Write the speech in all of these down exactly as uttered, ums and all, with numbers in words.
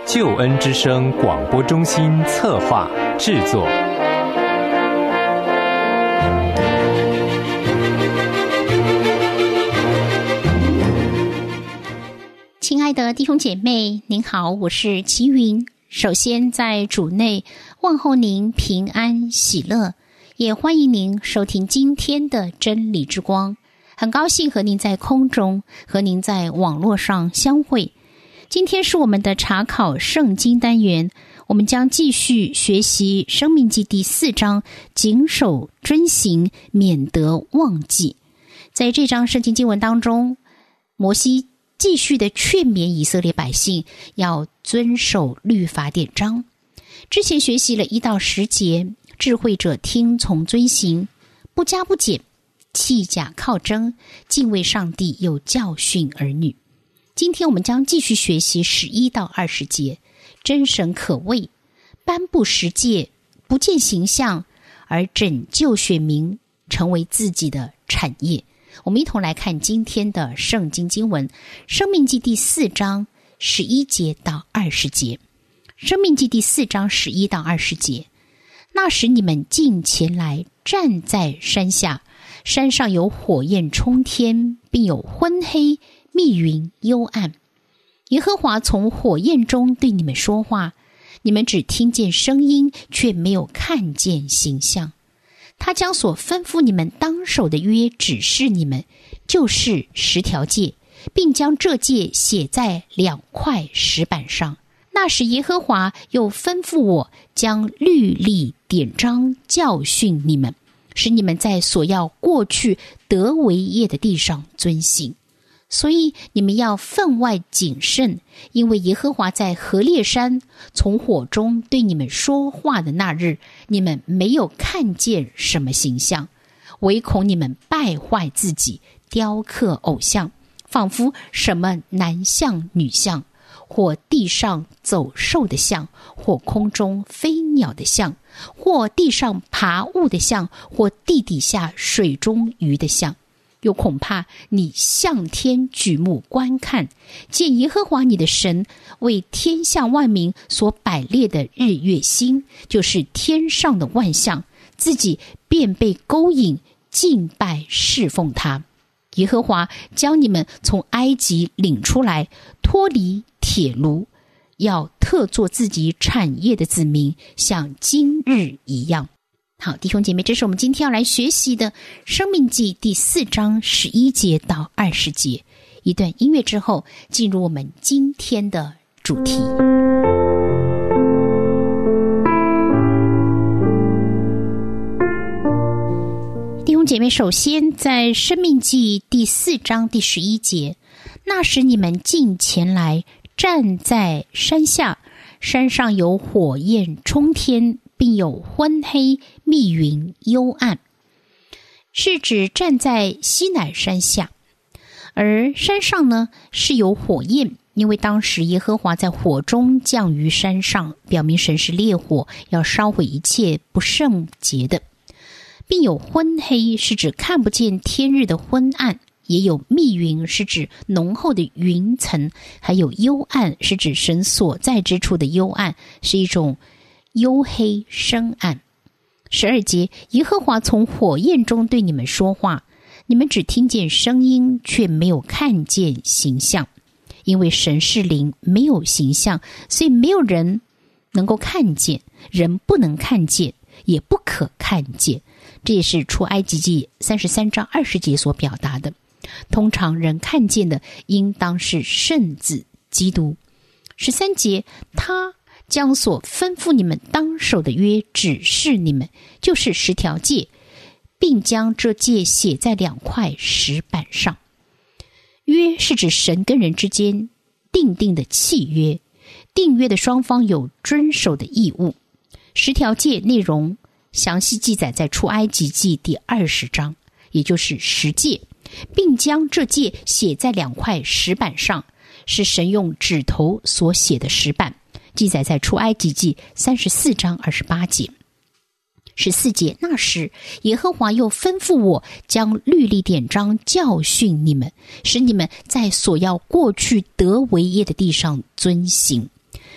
救恩之声广播中心策划制作。 亲爱的弟兄姐妹，您好，我是齐云。首先在主内问候您平安喜乐，也欢迎您收听今天的真理之光。很高兴和您在空中，和您在网络上相会。今天是我们的查考圣经单元，我们将继续学习申命记第四章，谨守遵行，免得忘记。在这章圣经经文当中，摩西继续的劝勉以色列百姓要遵守律法典章。之前学习了一到十节，智慧者听从遵行，不加不减，弃假靠真，敬畏上帝，又教训儿女。今天我们将继续学习十一到二十节，真神可畏，颁布十诫，不见形象，而拯救选民成为自己的产业。我们一同来看今天的圣经经文，申命记第四章十一节到二十节。申命记第四章十一到二十节，那时你们近前来，站在山下，山上有火焰冲天，并有昏黑密云幽暗。耶和华从火焰中对你们说话，你们只听见声音，却没有看见形象。他将所吩咐你们当守的约指示你们，就是十条诫，并将这诫写在两块石板上。那时耶和华又吩咐我将律例典章教训你们，使你们在所要过去得为业的地上遵行。所以你们要分外谨慎，因为耶和华在何烈山从火中对你们说话的那日，你们没有看见什么形象，唯恐你们败坏自己，雕刻偶像，仿佛什么男像女像，或地上走兽的像，或空中飞鸟的像，或地上爬物的像，或地底下水中鱼的像。又恐怕你向天举目观看，见耶和华你的神为天下万民所摆列的日月星，就是天上的万象，自己便被勾引敬拜侍奉他。耶和华将你们从埃及领出来，脱离铁炉，要特作自己产业的子民，像今日一样。好，弟兄姐妹，这是我们今天要来学习的申命记第四章十一节到二十节。一段音乐之后，进入我们今天的主题。弟兄姐妹，首先在申命记第四章第十一节，那时你们近前来，站在山下，山上有火焰冲天，并有昏黑密云幽暗，是指站在西乃山下。而山上呢是有火焰，因为当时耶和华在火中降于山上，表明神是烈火，要烧毁一切不圣洁的。并有昏黑，是指看不见天日的昏暗，也有密云，是指浓厚的云层，还有幽暗，是指神所在之处的幽暗，是一种幽黑深暗。十二节，耶和华从火焰中对你们说话，你们只听见声音，却没有看见形象。因为神是灵，没有形象，所以没有人能够看见，人不能看见，也不可看见。这也是出埃及记三十三章二十节所表达的。通常人看见的应当是圣子基督。十三节，他将所吩咐你们当守的约指示你们，就是十条诫，并将这诫写在两块石板上。约是指神跟人之间订定的契约，订约的双方有遵守的义务。十条诫内容详细记载在出埃及记第二十章，也就是十诫，并将这诫写在两块石板上，是神用指头所写的石板，记载在出埃及记三十四章二十八节。十四节，那时耶和华又吩咐我将律例典章教训你们，使你们在所要过去得为业的地上遵行。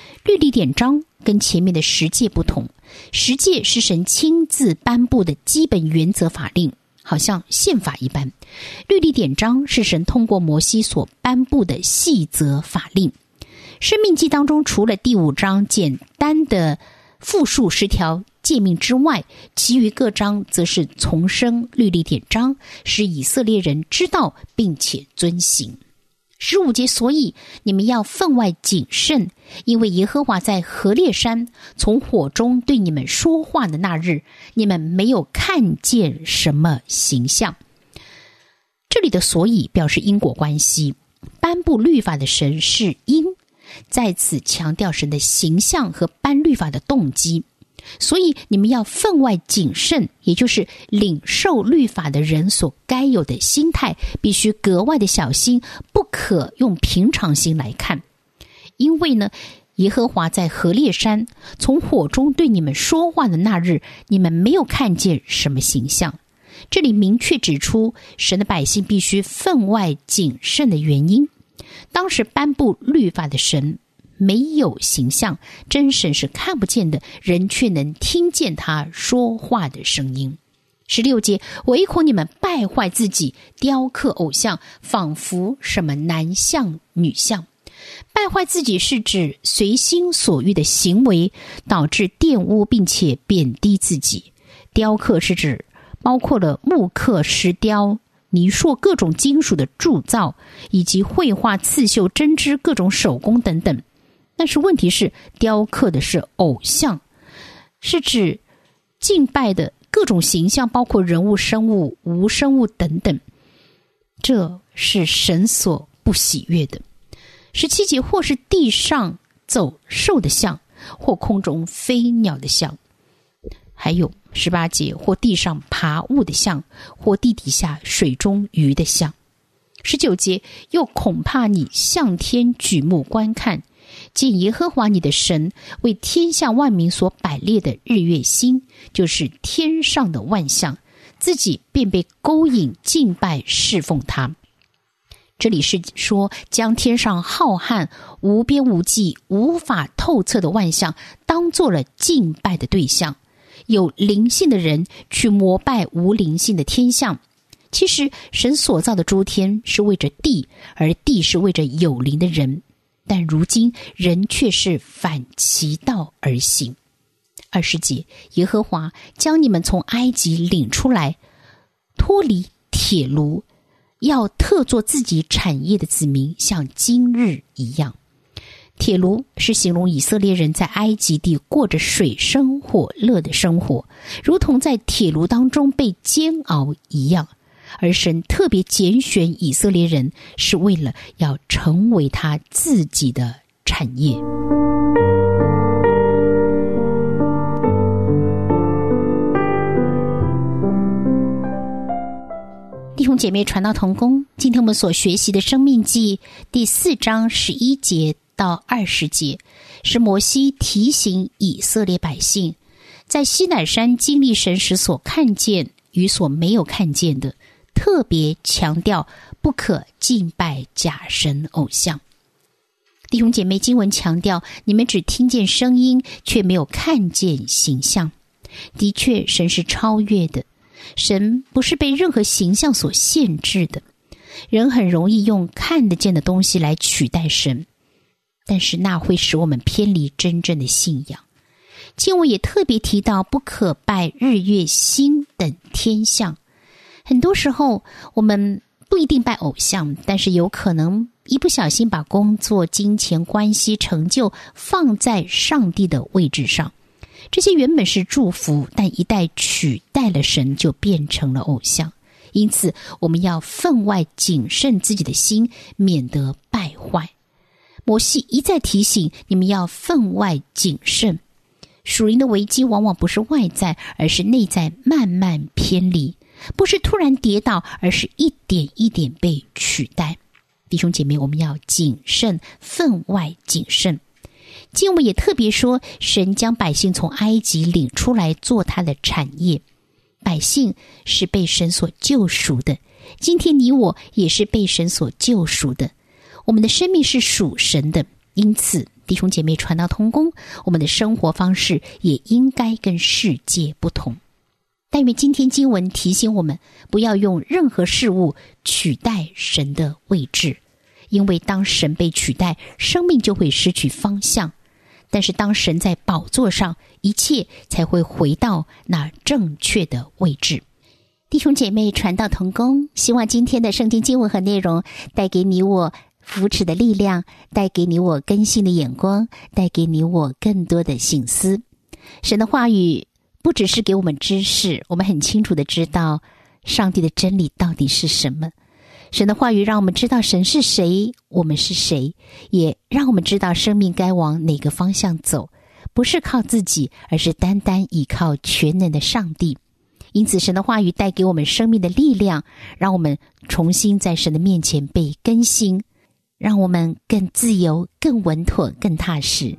律例典章跟前面的十诫不同，十诫是神亲自颁布的基本原则法令，好像宪法一般。律例典章是神通过摩西所颁布的细则法令。申命记当中除了第五章简单的复述十条诫命之外，其余各章则是重申律例典章，使以色列人知道并且遵行。十五节，所以你们要分外谨慎，因为耶和华在何烈山从火中对你们说话的那日，你们没有看见什么形象。这里的所以表示因果关系，颁布律法的神是因，在此强调神的形象和颁律法的动机。所以你们要分外谨慎，也就是领受律法的人所该有的心态，必须格外的小心，不可用平常心来看。因为呢，耶和华在何烈山从火中对你们说话的那日，你们没有看见什么形象。这里明确指出神的百姓必须分外谨慎的原因。当时颁布律法的神没有形象，真神是看不见的，人却能听见他说话的声音。十六节，唯恐你们败坏自己，雕刻偶像，仿佛什么男像女像。败坏自己是指随心所欲的行为导致玷污并且贬低自己。雕刻是指包括了木刻、石雕、泥塑各种金属的铸造，以及绘画、刺绣、针织各种手工等等。但是问题是，雕刻的是偶像，是指敬拜的各种形象，包括人物、生物、无生物等等，这是神所不喜悦的。十七节，或是地上走兽的像，或空中飞鸟的像。还有十八节，或地上爬物的像，或地底下水中鱼的像。十九节，又恐怕你向天举目观看，见耶和华你的神为天下万民所摆列的日月星，就是天上的万象，自己便被勾引敬拜侍奉他。这里是说将天上浩瀚无边无际无法透彻的万象当做了敬拜的对象，有灵性的人去膜拜无灵性的天象。其实神所造的诸天是为着地，而地是为着有灵的人，但如今人却是反其道而行。二十节，耶和华将你们从埃及领出来，脱离铁炉，要特作自己产业的子民，像今日一样。铁炉是形容以色列人在埃及地过着水深火热的生活，如同在铁炉当中被煎熬一样。而神特别拣选以色列人，是为了要成为他自己的产业。弟兄姐妹，传道同工，今天我们所学习的生命记第四章十一节到二十节，是摩西提醒以色列百姓在西乃山经历神时所看见与所没有看见的，特别强调不可敬拜假神偶像。弟兄姐妹，经文强调你们只听见声音，却没有看见形象。的确，神是超越的，神不是被任何形象所限制的。人很容易用看得见的东西来取代神，但是那会使我们偏离真正的信仰。经文也特别提到不可拜日月星等天象。很多时候我们不一定拜偶像，但是有可能一不小心把工作、金钱、关系、成就放在上帝的位置上。这些原本是祝福，但一旦取代了神，就变成了偶像。因此我们要分外谨慎自己的心，免得败坏。摩西一再提醒你们要分外谨慎。属灵的危机往往不是外在，而是内在慢慢偏离，不是突然跌倒，而是一点一点被取代。弟兄姐妹，我们要谨慎，分外谨慎。经文也特别说，神将百姓从埃及领出来做他的产业。百姓是被神所救赎的，今天你我也是被神所救赎的。我们的生命是属神的，因此弟弟兄姐妹传道同工，我们的生活方式也应该跟世界不同。但愿今天经文提醒我们，不要用任何事物取代神的位置，因为当神被取代，生命就会失去方向。但是当神在宝座上，一切才会回到那正确的位置。弟兄姐妹传道同工，希望今天的圣经经文和内容带给你我扶持的力量，带给你我更新的眼光，带给你我更多的省思。神的话语不只是给我们知识，我们很清楚的知道上帝的真理到底是什么。神的话语让我们知道神是谁，我们是谁，也让我们知道生命该往哪个方向走，不是靠自己，而是单单依靠全能的上帝。因此神的话语带给我们生命的力量，让我们重新在神的面前被更新，让我们更自由、更稳妥、更踏实。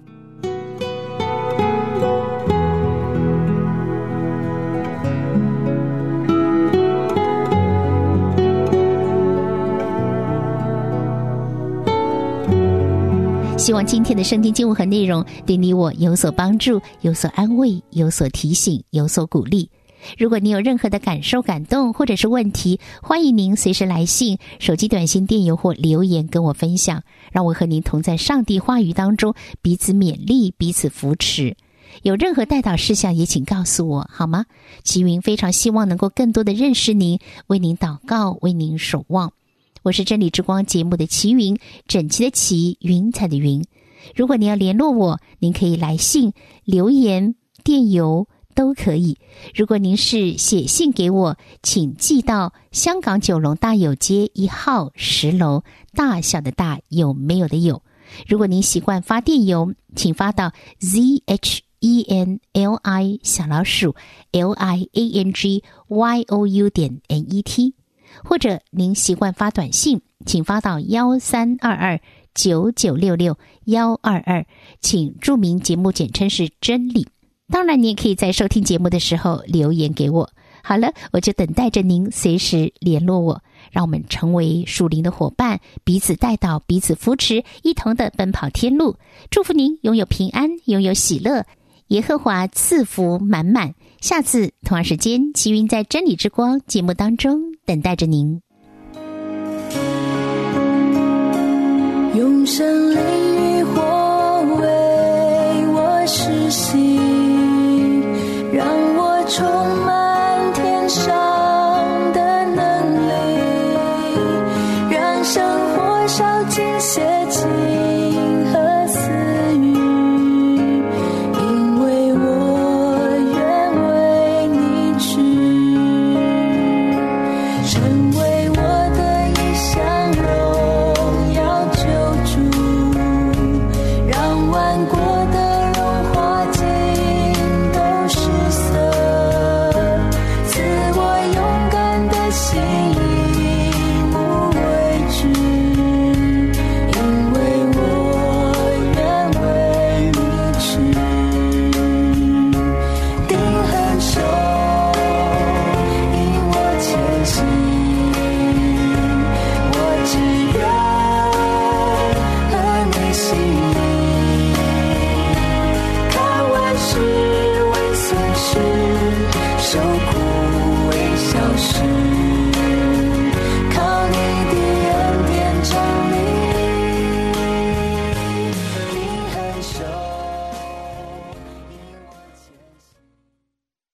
希望今天的圣经经文和内容对你我有所帮助，有所安慰，有所提醒，有所鼓励。如果你有任何的感受、感动或者是问题，欢迎您随时来信、手机短信、电邮或留言跟我分享，让我和您同在上帝话语当中彼此勉励、彼此扶持。有任何代祷事项也请告诉我好吗？齐云非常希望能够更多的认识您，为您祷告，为您守望。我是真理之光节目的齐云，整齐的齐，云彩的云。如果您要联络我，您可以来信、留言、电邮都可以。如果您是写信给我，请寄到香港九龙大有街一号十楼，大小的大，有没有的有。如果您习惯发电邮，请发到 z h e n l i 小老鼠 l i a n g y o u 点 n e t， 或者您习惯发短信，请发到一三二二九九六六一二二，请注明节目简称是真理。当然你也可以在收听节目的时候留言给我。好了，我就等待着您随时联络我，让我们成为属灵的伙伴，彼此带导，彼此扶持，一同的奔跑天路。祝福您拥有平安，拥有喜乐，耶和华赐福满满。下次同样时间，齐云在真理之光节目当中等待着您。 用神灵